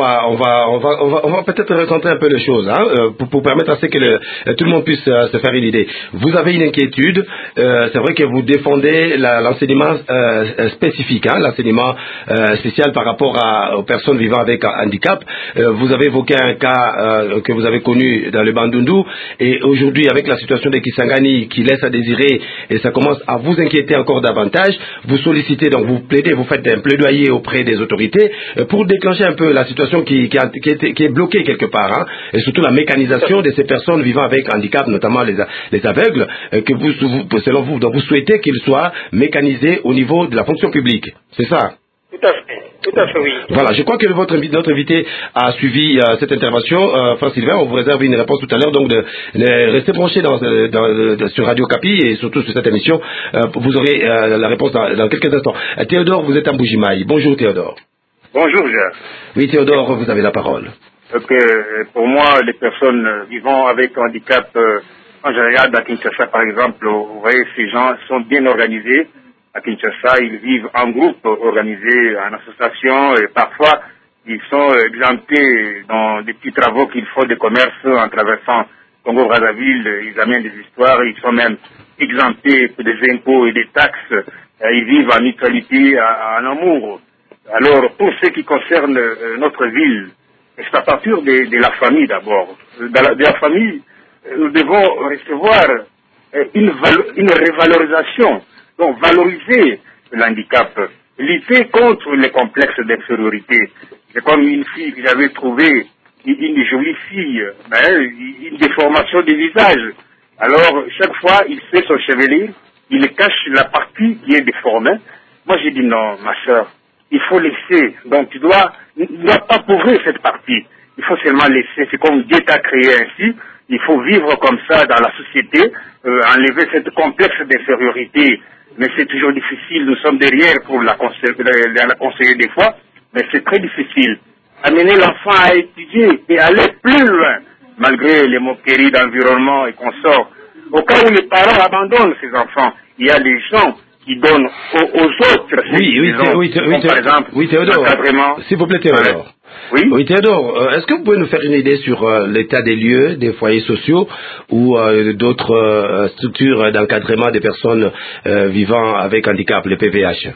peut-être recentrer un peu les choses, hein, pour permettre à ce que tout le monde puisse se faire une idée. Vous avez une inquiétude, c'est vrai que vous défendez l'enseignement spécifique, hein, l'enseignement spécial par rapport aux personnes vivant avec un handicap. Vous avez évoqué un cas que vous avez connu dans le Bandundu, et aujourd'hui avec la situation de Kisangani qui laisse à désirer, et ça commence à vous inquiéter encore davantage, vous sollicitez, donc vous plaidez, vous faites un plaidoyer auprès des autorités pour déclencher un peu la situation qui est bloquée quelque part, hein, et surtout la mécanisation de ces personnes vivant avec handicap, notamment les aveugles, que vous, selon vous, donc vous souhaitez qu'ils soient mécanisés au niveau de la fonction publique. C'est ça? Tout à fait, oui. Voilà, je crois que notre invité a suivi cette intervention. Frère Sylvain, on vous réserve une réponse tout à l'heure, donc de rester branché sur Radio Capi et surtout sur cette émission. Vous aurez la réponse dans quelques instants. Théodore, vous êtes à Mbujimaï. Bonjour Théodore. Bonjour Jacques. Oui Théodore, vous avez la parole. Pour moi, les personnes vivant avec handicap, quand je regarde à Kinshasa par exemple, vous voyez, ces gens sont bien organisés. À Kinshasa, ils vivent en groupe organisé, en association, et parfois ils sont exemptés dans des petits travaux qu'ils font de commerce en traversant Congo-Brazzaville. Ils amènent des histoires, ils sont même exemptés des impôts et des taxes. Ils vivent en mutualité, en amour. Alors, pour ce qui concerne notre ville, c'est à partir de la famille d'abord. De la famille, nous devons recevoir une révalorisation. Donc, valoriser l'handicap, lutter contre les complexes d'infériorité. C'est comme une fille que j'avais trouvée, une jolie fille, une déformation du visage. Alors, chaque fois, il fait son chevelure, il cache la partie qui est déformée. Moi, j'ai dit non, ma soeur, il faut laisser. Donc, tu dois pas pauvrir cette partie. Il faut seulement laisser. C'est comme Dieu t'a créé ainsi. Il faut vivre comme ça dans la société, enlever cette complexe d'infériorité. Mais c'est toujours difficile. Nous sommes derrière pour la conseiller des fois, mais c'est très difficile. Amener l'enfant à étudier et aller plus loin, malgré les moqueries d'environnement et consorts. Au cas où les parents abandonnent ces enfants, il y a des gens qui donnent aux autres. Par exemple, Théodore. S'il vous plaît, Théodore. Oui, Théodore, est-ce que vous pouvez nous faire une idée sur l'état des lieux, des foyers sociaux ou d'autres structures d'encadrement des personnes vivant avec handicap, les PVH?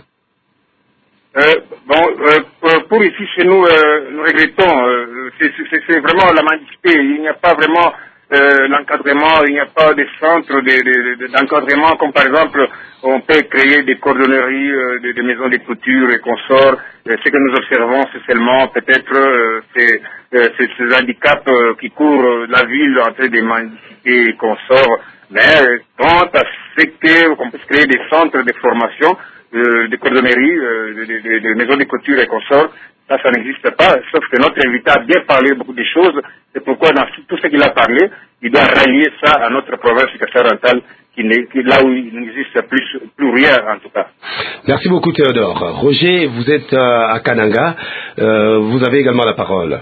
Pour ici, chez nous, nous regrettons, c'est vraiment la mendicité. Il n'y a pas vraiment l'encadrement, il n'y a pas de centre d'encadrement, comme par exemple, on peut créer des cordonneries, des maisons de couture et consorts. Ce que nous observons, c'est seulement peut-être ces handicaps qui courent la ville en train de mendicité et consorts. Mais quant à ce qu'on puisse créer des centres de formation, de cordonneries, de maisons de couture et consorts, ça n'existe pas, sauf que notre invité a bien parlé beaucoup de choses, c'est pourquoi dans tout ce qu'il a parlé, il doit rallier ça à notre province occidentale, là où il n'existe plus rien en tout cas. Merci beaucoup Théodore. Roger, vous êtes à Kananga, vous avez également la parole.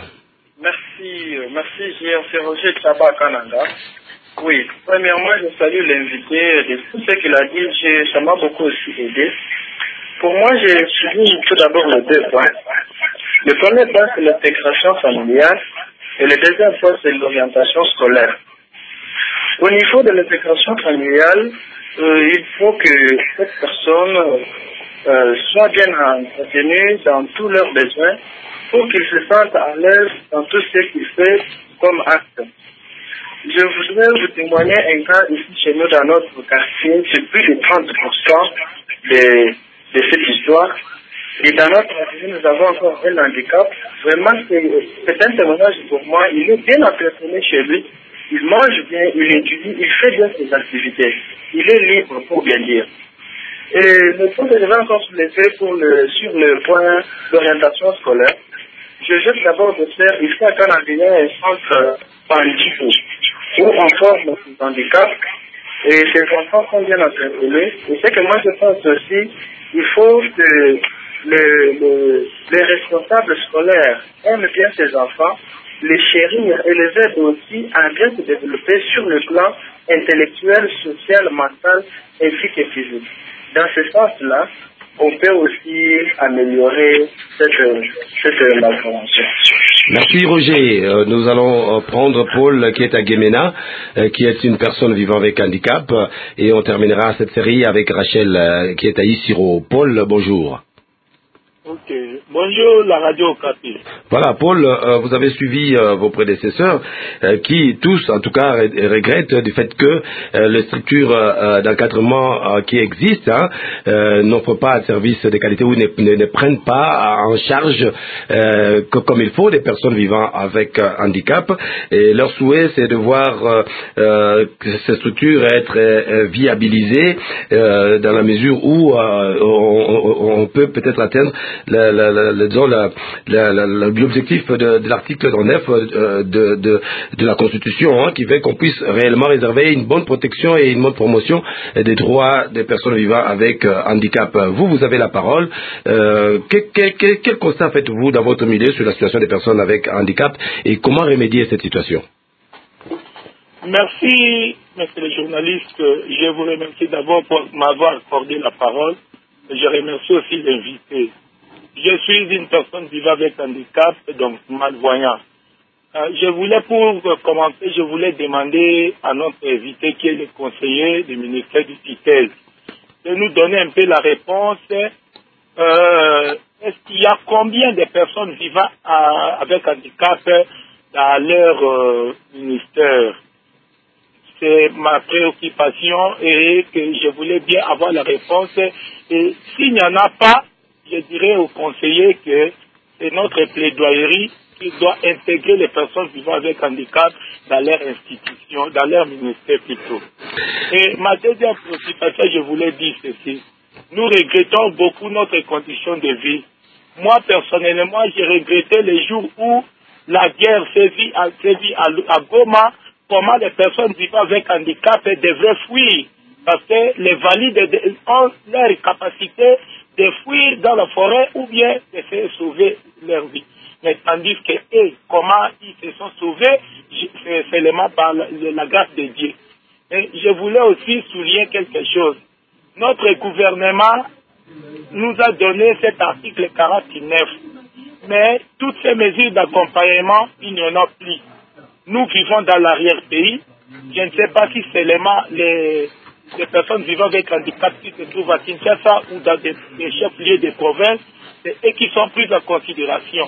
Merci, c'est Roger Tchaba à Kananga. Oui, premièrement, je salue l'invité de tout ce qu'il a dit, ça m'a beaucoup aussi aidé. Pour moi, j'ai suivi tout d'abord les 2 points. Le premier point, c'est l'intégration familiale et le deuxième point, c'est l'orientation scolaire. Au niveau de l'intégration familiale, il faut que cette personne soit bien entretenue dans tous leurs besoins pour qu'ils se sentent à l'aise dans tout ce qu'il fait comme acte. Je voudrais vous témoigner un cas ici chez nous dans notre quartier, c'est plus de 30% de cette histoire. Et dans notre quartier, nous avons encore un handicap. Vraiment, c'est un témoignage pour moi. Il est bien entretenu chez lui. Il mange bien, il étudie, il fait bien ses activités. Il est libre, pour bien dire. Et le point que je vais encore soulever sur le point d'orientation scolaire, je jette d'abord de faire ici à Canadien un centre Pandito, où on forme ces handicaps. Et ces enfants sont bien entretenus. Et ce que moi je pense aussi, il faut que les responsables scolaires aiment bien ces enfants, les chérir et les aident aussi à bien se développer sur le plan intellectuel, social, mental, ainsi que physique. Dans ce sens-là, on peut aussi améliorer cette malformation. Merci Roger. Nous allons prendre Paul qui est à Guémena, qui est une personne vivant avec handicap, et on terminera cette série avec Rachel qui est à Isiro. Paul, bonjour. Ok, bonjour la radio Okapi. Voilà, Paul, vous avez suivi vos prédécesseurs qui tous, en tout cas, regrettent du fait que les structures d'encadrement qui existent n'offrent pas un service de qualité ou ne prennent pas en charge comme il faut des personnes vivant avec handicap. Et leur souhait, c'est de voir ces structures être viabilisées dans la mesure où on peut peut-être atteindre l'objectif de l'article 9 de la Constitution, qui fait qu'on puisse réellement réserver une bonne protection et une bonne promotion des droits des personnes vivant avec handicap. Vous avez la parole. Quel constat faites-vous dans votre milieu sur la situation des personnes avec handicap et comment remédier cette situation? Merci, monsieur le journaliste. Je vous remercie d'abord pour m'avoir accordé la parole. Je remercie aussi l'invité. Je suis une personne vivant avec handicap, donc malvoyant. Je voulais, pour commencer, je voulais demander à notre invité, qui est le conseiller du ministère du tutelle, de nous donner un peu la réponse. Est-ce qu'il y a combien de personnes vivant avec handicap dans leur ministère? C'est ma préoccupation et que je voulais bien avoir la réponse. Et s'il n'y en a pas, je dirais aux conseillers que c'est notre plaidoyerie qui doit intégrer les personnes vivant avec handicap dans leur institution, dans leur ministère plutôt. Et ma deuxième préoccupation, je voulais dire ceci. Nous regrettons beaucoup notre condition de vie. Moi, personnellement, j'ai regretté les jours où la guerre sévit à Goma, comment les personnes vivant avec handicap devraient fuir. Parce que les valides ont leur capacité de fuir dans la forêt ou bien de faire sauver leur vie. Mais tandis que comment ils se sont sauvés, c'est seulement par la grâce de Dieu. Et je voulais aussi souligner quelque chose. Notre gouvernement nous a donné cet article 49. Mais toutes ces mesures d'accompagnement, il n'y en a plus. Nous vivons dans l'arrière-pays. Je ne sais pas si seulement les personnes vivant avec handicap qui se trouvent à Kinshasa ou dans des chefs-lieux de province, c'est eux qui sont pris en considération.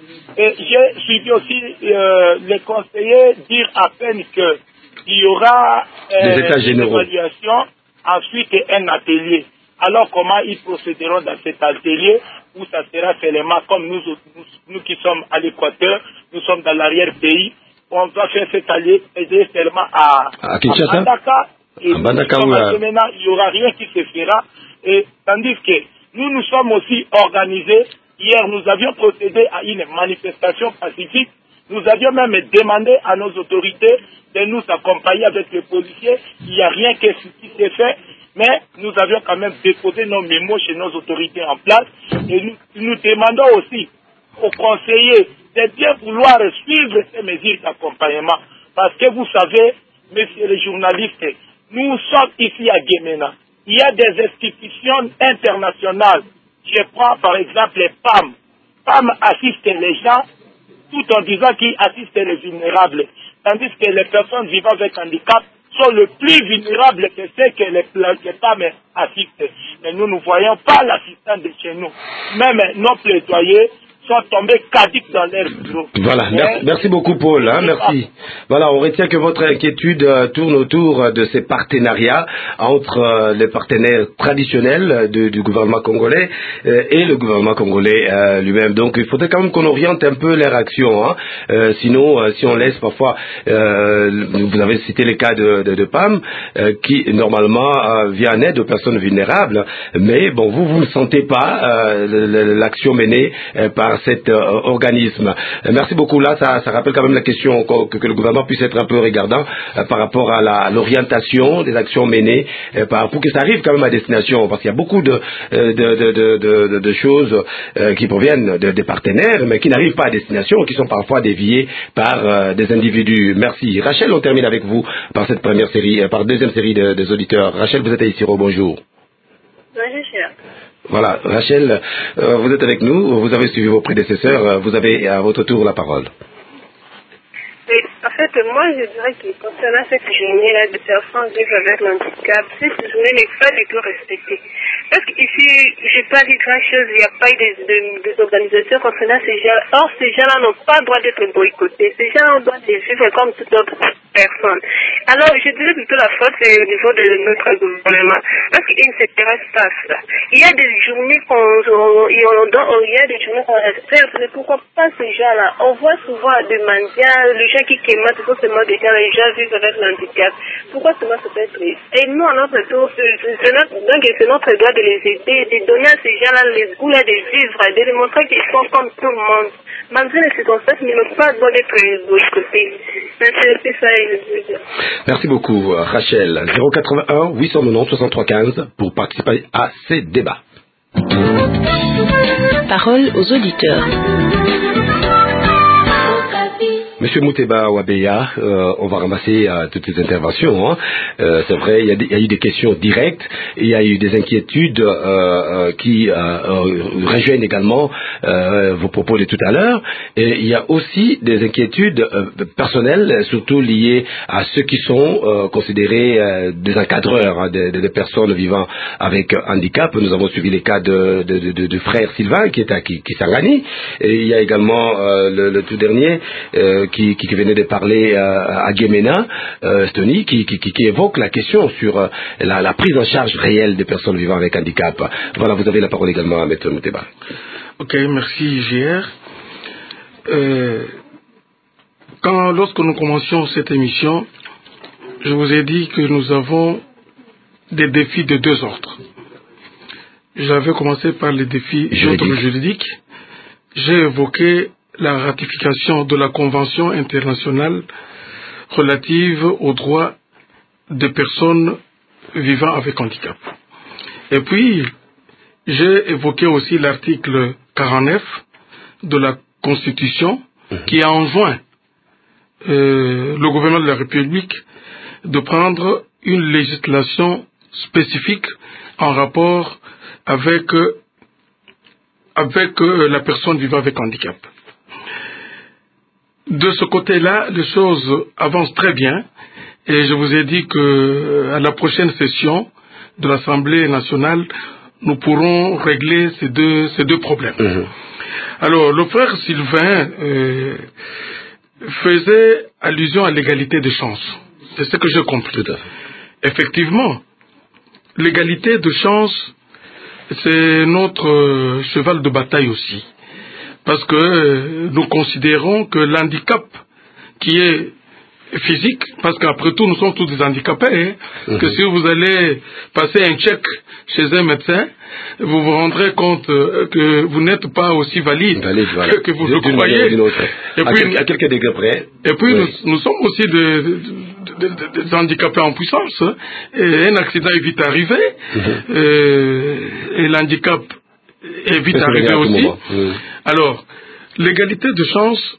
Et j'ai suivi aussi les conseillers dire à peine qu'il y aura une évaluation, ensuite un atelier. Alors comment ils procéderont dans cet atelier où ça sera seulement comme nous qui sommes à l'Équateur, nous sommes dans l'arrière-pays, on va faire cet atelier seulement à Kinshasa. Et maintenant, il n'y aura rien qui se fera. Et tandis que nous sommes aussi organisés. Hier, nous avions procédé à une manifestation pacifique. Nous avions même demandé à nos autorités de nous accompagner avec les policiers. Il n'y a rien qui s'est fait. Mais nous avions quand même déposé nos mémos chez nos autorités en place. Et nous demandons aussi aux conseillers de bien vouloir suivre ces mesures d'accompagnement. Parce que vous savez, messieurs les journalistes, nous sommes ici à Guémena. Il y a des institutions internationales. Je prends par exemple les PAM. PAM assiste les gens tout en disant qu'ils assistent les vulnérables. Tandis que les personnes vivant avec handicap sont le plus vulnérables que ceux que les PAM assistent. Mais nous ne voyons pas l'assistance de chez nous. Même nos plaidoyers sont tombés caducs dans l'air. Voilà, merci beaucoup Paul, merci. Voilà, on retient que votre inquiétude tourne autour de ces partenariats entre les partenaires traditionnels du gouvernement congolais et le gouvernement congolais lui-même. Donc il faudrait quand même qu'on oriente un peu leur action, sinon si on laisse parfois, vous avez cité le cas de PAM, qui normalement vient en aide aux personnes vulnérables, mais bon, vous ne sentez pas l'action menée par cet organisme. Merci beaucoup. Là, ça rappelle quand même la question que le gouvernement puisse être un peu regardant par rapport à l'orientation des actions menées pour que ça arrive quand même à destination, parce qu'il y a beaucoup de choses qui proviennent des partenaires, mais qui n'arrivent pas à destination, qui sont parfois déviées par des individus. Merci. Rachel, on termine avec vous par cette deuxième série des auditeurs. Rachel, vous êtes à Isiro, bonjour. Bonjour. Voilà, Rachel, vous êtes avec nous, vous avez suivi vos prédécesseurs, vous avez à votre tour la parole. Oui, en fait, moi, je dirais que concernant cette journée-là de personnes vivant avec l'handicap, cette journée n'est pas du tout respectée. Parce qu'ici, je n'ai pas dit grand-chose, il n'y a pas eu des organisations concernant ces gens. Or, ces gens-là n'ont pas le droit d'être boycottés. Ces gens-là doivent les vivre comme toute autre personne. Alors, je dirais plutôt la faute c'est au niveau de notre gouvernement. Parce qu'il ne s'intéresse pas à ça. Il y a des journées il y a des journées qu'on respecte, mais pourquoi pas ces gens-là? On voit souvent des mendiants, les gens qui quématent, c'est seulement des gens, les gens vivent avec l'handicap. Pourquoi seulement se faire triste? Et nous, à notre tour, c'est notre droit de les aider, de donner à ces gens-là les goûts de vivre, de les montrer qu'ils sont comme tout le monde. Malgré les circonstances, mais ne pas doit être boycottés. C'est ça, je veux dire. Merci beaucoup, Rachel. 081 890 63 15 pour participer à ces débats. Parole aux auditeurs. Monsieur Mouteba Wabeya, on va ramasser toutes les interventions. Hein. C'est vrai, il y a eu des questions directes, il y a eu des inquiétudes qui rejoignent également vos propos de tout à l'heure. Et il y a aussi des inquiétudes personnelles, surtout liées à ceux qui sont considérés des encadreurs, hein, des personnes vivant avec handicap. Nous avons suivi les cas de frère Sylvain qui est à Kisangani. Et il y a également le tout dernier qui venait de parler à Guémena, Stony, qui évoque la question sur la prise en charge réelle des personnes vivant avec handicap. Voilà, vous avez la parole également à M. Mouteba. Ok, merci JR. Lorsque nous commencions cette émission, je vous ai dit que nous avons des défis de deux ordres. J'avais commencé par les défis juridiques. J'ai évoqué la ratification de la Convention internationale relative aux droits des personnes vivant avec handicap. Et puis, j'ai évoqué aussi l'article 49 de la Constitution qui a enjoint le gouvernement de la République de prendre une législation spécifique en rapport avec la personne vivant avec handicap. De ce côté-là, les choses avancent très bien et je vous ai dit que à la prochaine session de l'Assemblée nationale, nous pourrons régler ces deux problèmes. Alors, le frère Sylvain faisait allusion à l'égalité des chances. C'est ce que j'ai compris. Effectivement, l'égalité de chances, c'est notre cheval de bataille aussi. Parce que nous considérons que l'handicap qui est physique, parce qu'après tout nous sommes tous des handicapés, que si vous allez passer un chèque chez un médecin, vous vous rendrez compte que vous n'êtes pas aussi valide que vous le croyez. Et puis, à quelques degrés près. Et puis nous sommes aussi des handicapés en puissance. Et un accident est vite arrivé. Et l'handicap est vite arrivé aussi. Alors, l'égalité de chance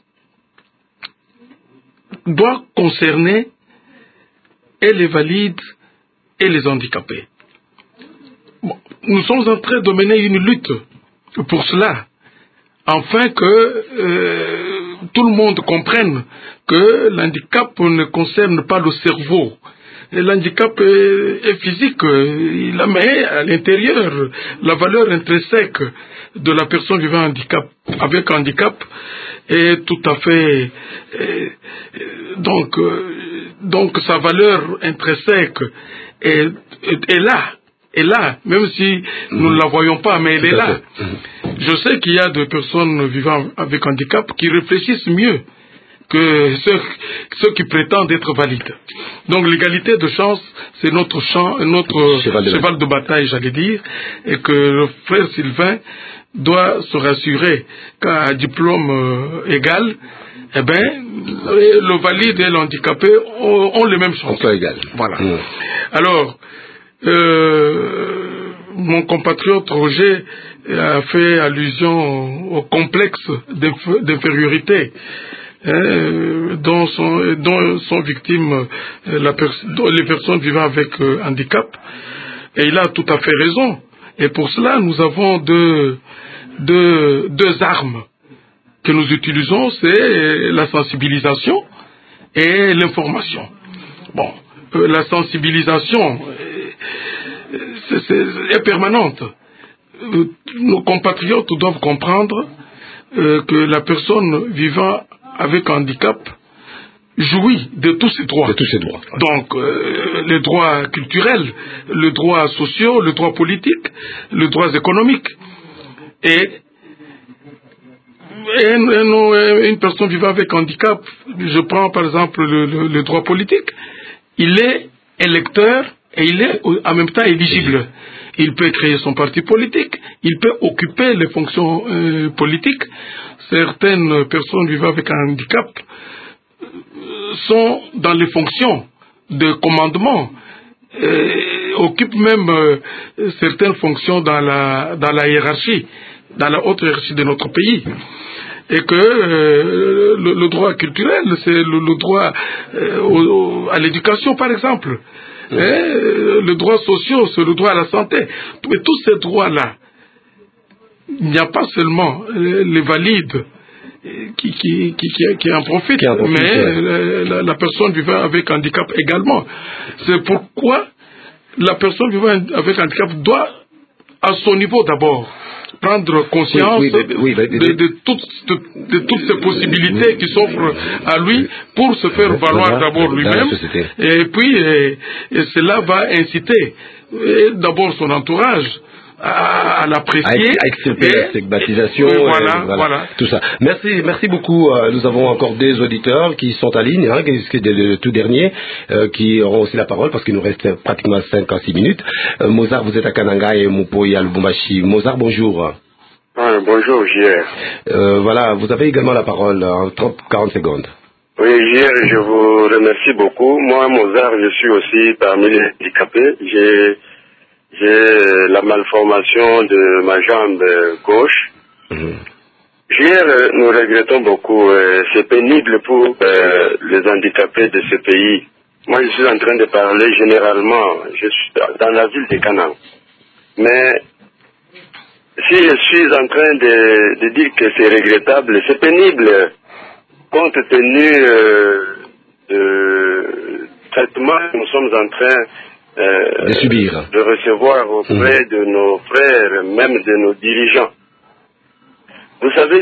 doit concerner et les valides et les handicapés. Bon, nous sommes en train de mener une lutte pour cela, afin que tout le monde comprenne que l'handicap ne concerne pas le cerveau. L'handicap est physique, mais à l'intérieur, la valeur intrinsèque de la personne vivant avec handicap est tout à fait... Donc sa valeur intrinsèque est là, même si nous ne la voyons pas, mais elle est là. Je sais qu'il y a des personnes vivant avec handicap qui réfléchissent mieux que ceux qui prétendent être valides. Donc l'égalité de chance, c'est notre cheval de bataille, j'allais dire, et que le frère Sylvain doit se rassurer qu'à diplôme égal, eh bien, le valide et l'handicapé ont les mêmes chances. Voilà. Alors, mon compatriote Roger a fait allusion au complexe d'infériorité dont sont victimes les personnes vivant avec handicap. Et il a tout à fait raison. Et pour cela, nous avons deux armes que nous utilisons, c'est la sensibilisation et l'information. Bon, la sensibilisation est permanente. Nos compatriotes doivent comprendre que la personne vivant avec handicap jouit de tous ses droits. Donc, les droits culturels, les droits sociaux, les droits politiques, les droits économiques. Et une personne vivant avec handicap, je prends par exemple le droit politique, il est électeur et il est en même temps éligible. Il peut créer son parti politique, il peut occuper les fonctions politiques. Certaines personnes vivant avec un handicap sont dans les fonctions de commandement, occupent même certaines fonctions dans la hiérarchie, dans la haute hiérarchie de notre pays. Et que le droit culturel, c'est le droit à l'éducation, par exemple. Le droit social, c'est le droit à la santé. Mais tous ces droits-là, il n'y a pas seulement les valides qui en profitent, mais la personne vivant avec handicap également. C'est pourquoi la personne vivant avec handicap doit, à son niveau d'abord, prendre conscience de toutes ces possibilités qui s'offrent à lui pour se faire valoir d'abord lui-même, et puis cela va inciter d'abord son entourage à l'apprécier, à extirper la stigmatisation, voilà. Tout ça. Merci beaucoup. Nous avons encore des auditeurs qui sont en ligne, qui est le tout dernier, qui auront aussi la parole parce qu'il nous reste pratiquement 5 à 6 minutes. Mozart, vous êtes à Kananga et Mupoyi à Lubumbashi. Mozart, bonjour. Bonjour, JR. Voilà, vous avez également la parole en 30-40 secondes. Oui, JR, je vous remercie beaucoup. Moi, Mozart, je suis aussi parmi les handicapés. J'ai la malformation de ma jambe gauche. JR, nous regrettons beaucoup. C'est pénible pour les handicapés de ce pays. Moi, je suis en train de parler généralement. Je suis dans la ville de Kanang. Mais si je suis en train de dire que c'est regrettable, c'est pénible compte tenu du traitement que nous sommes en train de subir, de recevoir auprès de nos frères, même de nos dirigeants. Vous savez,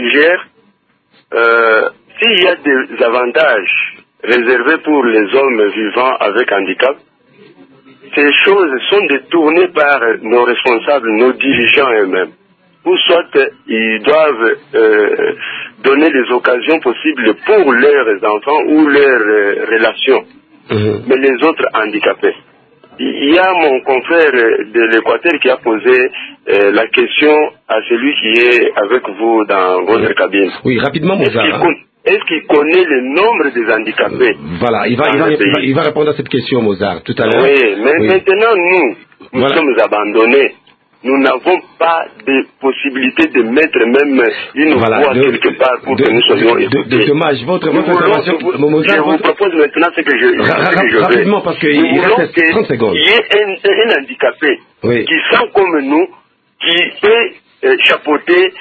s'il y a des avantages réservés pour les hommes vivant avec handicap, ces choses sont détournées par nos responsables, nos dirigeants eux-mêmes. Ou soit ils doivent donner les occasions possibles pour leurs enfants ou leurs relations, mais les autres handicapés. Il y a mon confrère de l'Équateur qui a posé la question à celui qui est avec vous dans votre cabine. Oui, rapidement, Mozart. Est-ce qu'il connaît le nombre des handicapés? Voilà, il va répondre à cette question, Mozart, tout à l'heure. Oui, mais maintenant, nous sommes abandonnés. Nous n'avons pas de possibilité de mettre même une voix quelque part pour que nous soyons écoutés. Dommage, votre intervention, Mozart. Je vous propose maintenant ce que je veux. Rapidement, parce qu'il reste 30 secondes. Il y a un handicapé qui sent comme nous, qui peut chapeauter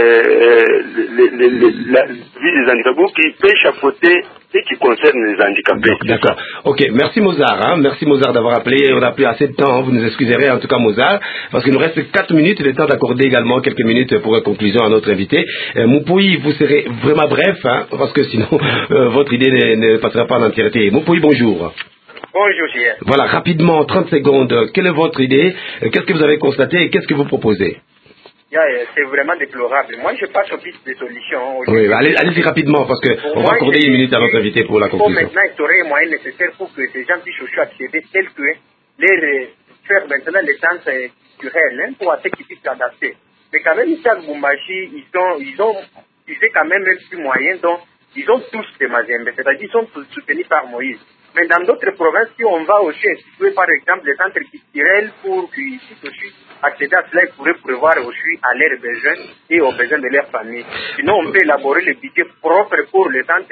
la vie des handicapés, qui peut chapeauter ce qui concerne les handicapés. D'accord. Ok, merci Mozart. Merci Mozart d'avoir appelé. On n'a plus assez de temps. Vous nous excuserez en tout cas Mozart, parce qu'il nous reste 4 minutes. Il est temps d'accorder également quelques minutes pour conclusion à notre invité. Mupoyi, vous serez vraiment bref, parce que sinon votre idée ne passera pas en entièreté. Mupoyi, bonjour. Bonjour, JR. Voilà, rapidement, 30 secondes. Quelle est votre idée? Qu'est-ce que vous avez constaté et qu'est-ce que vous proposez? C'est vraiment déplorable. Moi, je passe aux pistes de solutions. Oui, allez-y rapidement, parce qu'on va accorder une minute à notre invité pour la conclusion. Il faut maintenant instaurer les moyens nécessaires pour que ces gens puissent aussi accéder, tels que les faire maintenant les centres culturels, pour à ce qu'ils puissent s'adapter. Mais quand même, ici à Lubumbashi, ils ont quand même plus moyens, donc ils ont tous des mazembes, c'est-à-dire ils sont soutenus par Moïse. Mais dans d'autres provinces, si on va aussi instituer par exemple les centres culturels pour qu'ils puissent aussi accéder à cela, ils pourraient prévoir aussi à leurs besoins et aux besoins de leur famille. Sinon, on peut élaborer le budget propre pour les centres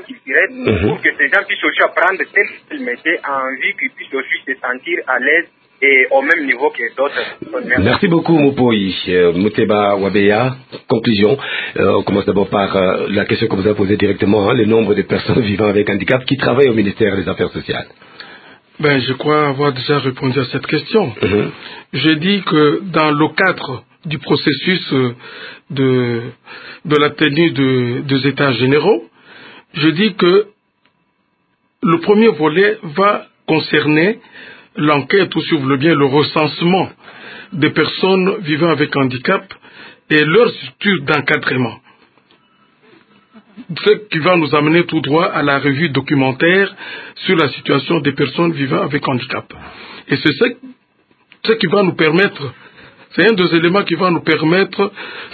socio-culturels pour que ces gens puissent aussi apprendre tel métier en vue qu'ils puissent aussi se sentir à l'aise et au même niveau que d'autres personnes. Merci beaucoup, Mopoi. Muteba Wabeya, conclusion. On commence d'abord par la question que vous avez posée directement, le nombre de personnes vivant avec handicap qui travaillent au ministère des Affaires sociales. Ben, je crois avoir déjà répondu à cette question. Je dis que dans le cadre du processus de la tenue des États généraux, je dis que le premier volet va concerner l'enquête ou, si vous voulez bien, le recensement des personnes vivant avec handicap et leur structure d'encadrement. Ce qui va nous amener tout droit à la revue documentaire sur la situation des personnes vivant avec handicap. Et c'est ce qui va nous permettre, c'est un des éléments qui va nous permettre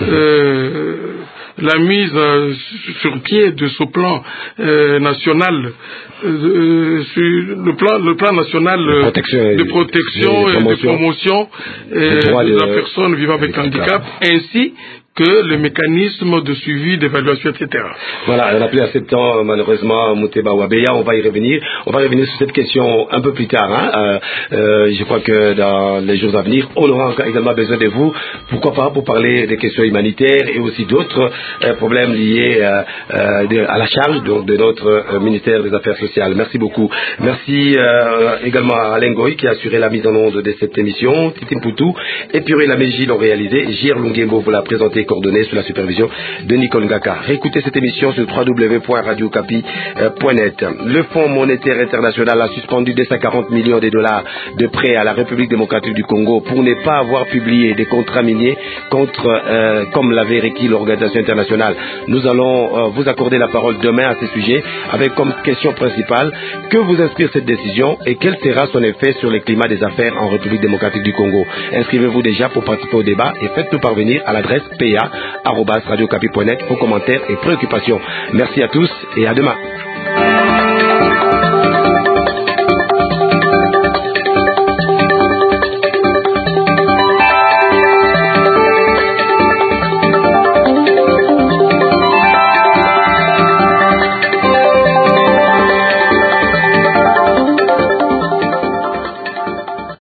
la mise sur pied de ce plan national, sur le plan national de protection et de promotion de la personne vivant avec handicap, ainsi que le mécanisme de suivi, d'évaluation, etc. Voilà, on a plus assez de temps, malheureusement, Muteba Wabeya, on va y revenir. On va revenir sur cette question un peu plus tard. Je crois que dans les jours à venir, on aura également besoin de vous. Pourquoi pas pour parler des questions humanitaires et aussi d'autres problèmes liés à la charge donc, de notre ministère des Affaires sociales. Merci beaucoup. Merci également à Alain Goy qui a assuré la mise en onde de cette émission. Titi Mpoutou et Purée Laméji l'ont réalisé. J.R. Lungembo vous l'a présenté coordonnées sous la supervision de Nicole Ngaka. Réécoutez cette émission sur www.radiocapi.net. Le Fonds monétaire international a suspendu 240 millions de dollars de prêts à la République démocratique du Congo pour ne pas avoir publié des contrats miniers comme l'avait requis l'organisation internationale. Nous allons vous accorder la parole demain à ce sujet avec comme question principale que vous inspire cette décision et quel sera son effet sur le climat des affaires en République démocratique du Congo. Inscrivez-vous déjà pour participer au débat et faites-nous parvenir à l'adresse pa@radiocapi.net vos commentaires et préoccupations. Merci à tous et à demain.